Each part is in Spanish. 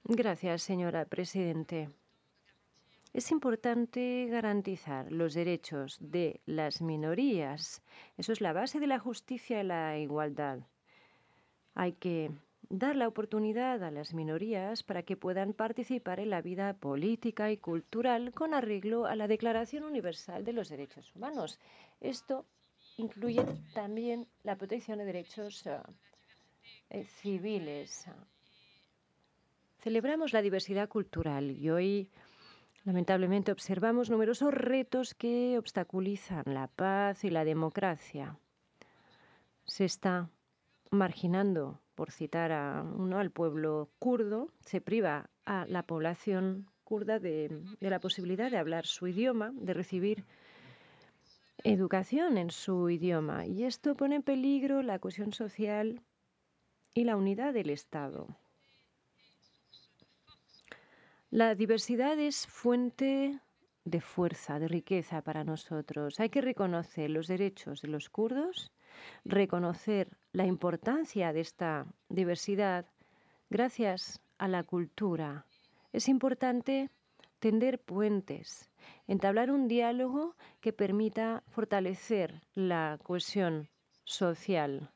Gracias, señora Presidente. Es importante garantizar los derechos de las minorías. Eso es la base de la justicia y la igualdad. Hay que dar la oportunidad a las minorías para que puedan participar en la vida política y cultural con arreglo a la Declaración Universal de los Derechos Humanos. Esto incluye también la protección de derechos civiles. Celebramos la diversidad cultural y hoy, lamentablemente, observamos numerosos retos que obstaculizan la paz y la democracia. Se está marginando, por citar al pueblo kurdo, se priva a la población kurda de la posibilidad de hablar su idioma, de recibir educación en su idioma. Y esto pone en peligro la cohesión social y la unidad del Estado. La diversidad es fuente de fuerza, de riqueza para nosotros. Hay que reconocer los derechos de los kurdos, reconocer la importancia de esta diversidad gracias a la cultura. Es importante tender puentes, entablar un diálogo que permita fortalecer la cohesión social,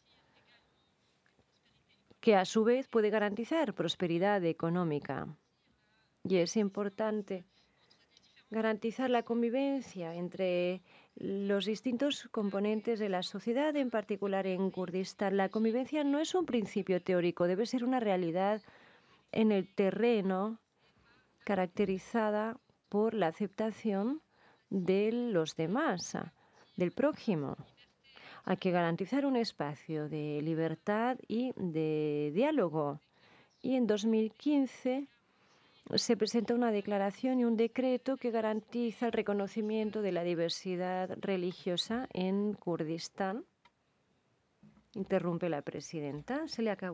que a su vez puede garantizar prosperidad económica. Y es importante garantizar la convivencia entre los distintos componentes de la sociedad, en particular en Kurdistán. La convivencia no es un principio teórico, debe ser una realidad en el terreno, caracterizada por la aceptación de los demás, del prójimo. Hay que garantizar un espacio de libertad y de diálogo. Y en 2015 se presenta una declaración y un decreto que garantiza el reconocimiento de la diversidad religiosa en Kurdistán. Interrumpe la presidenta. Se le acabó.